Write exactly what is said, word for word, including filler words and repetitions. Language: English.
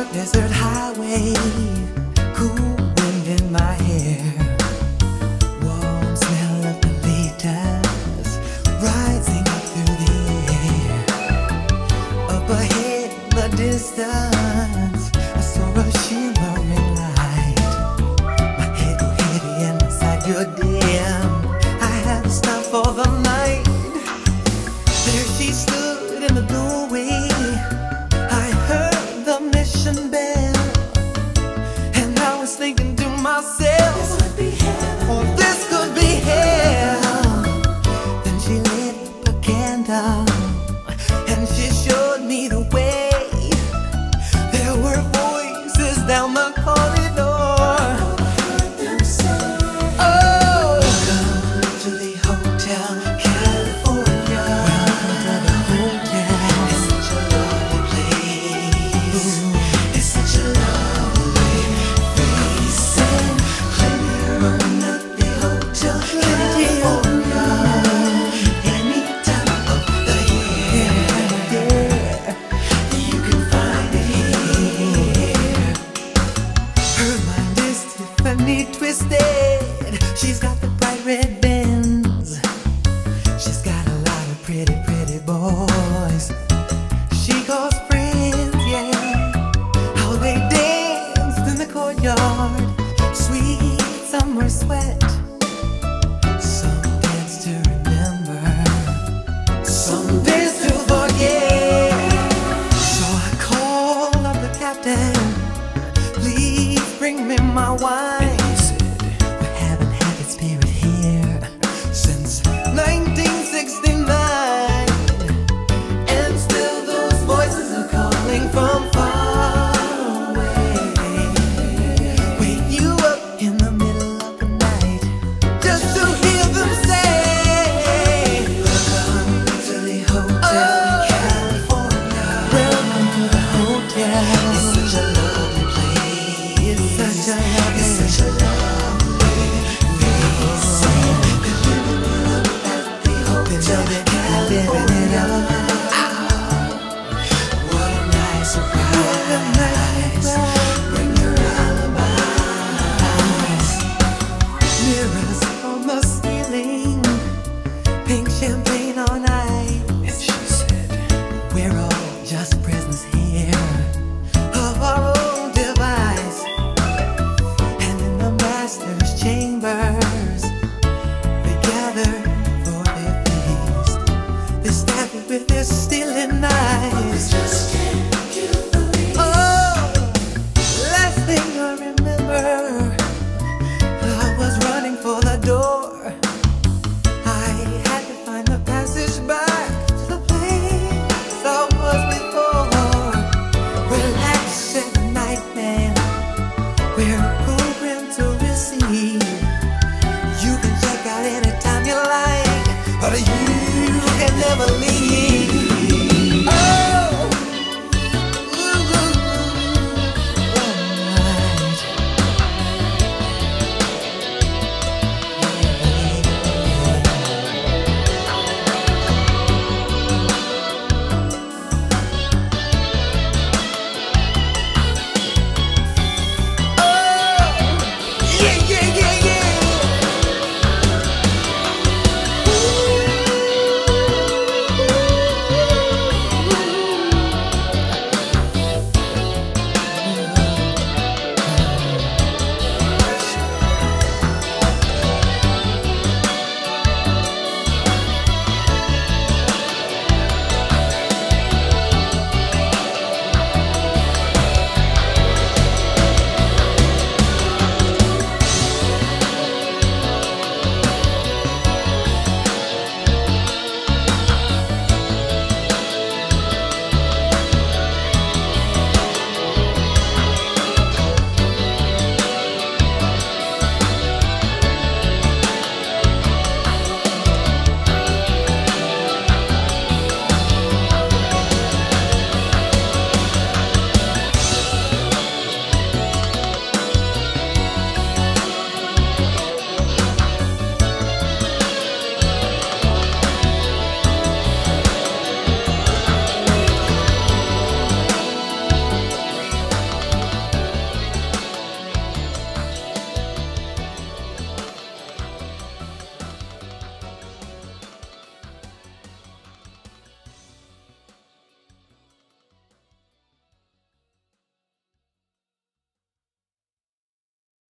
Desert highway, cool wind in my hair, warm smell of colitas rising up through the air. Up ahead in the distance, I saw a shimmering light. My head heavy and inside your dim. I had to stop for the night. There she stood in the doorway. I heard the mission bell, and I was thinking to myself, this could be hell, or this could be hell. Then she lit up a candle, and she showed me the way. There were voices down the corridor. Oh, welcome to the Hotel California. Welcome to the hotel. It's such a lovely place. It's such a lovely place. And plenty of room at the Hotel California. Any time of the year, you can find it here. Her mind is Tiffany twisted. She's got the bright red Benz. She's got a lot of pretty, pretty boys. She calls friends, yeah. How they danced in the courtyard. Sweet summer sweat. Some dance to remember, some dance to forget. So I called up the captain. Please bring me my wine. He said, we haven't had that spirit here since nineteen sixty-nine. And still those voices are calling from far away. Wake you up in the middle of the night just to hear them say, welcome to the Hotel California. Welcome to the hotel.